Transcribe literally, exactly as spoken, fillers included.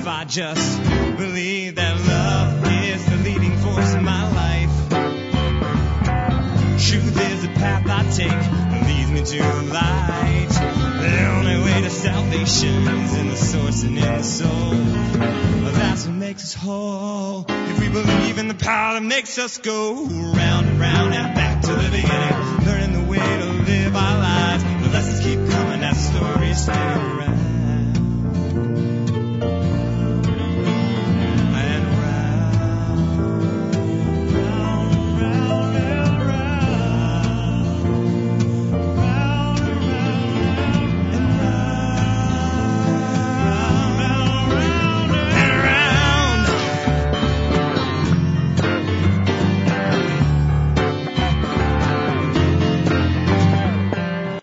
I just believe that love is the leading force in my life. Truth is the path I take that leads me to the light. The only way to salvation is in the source and in the soul. Well, that's what makes us whole. If we believe in the power that makes us go round and round and back to the beginning, learning the way to live our lives. The lessons keep coming as the stories stay.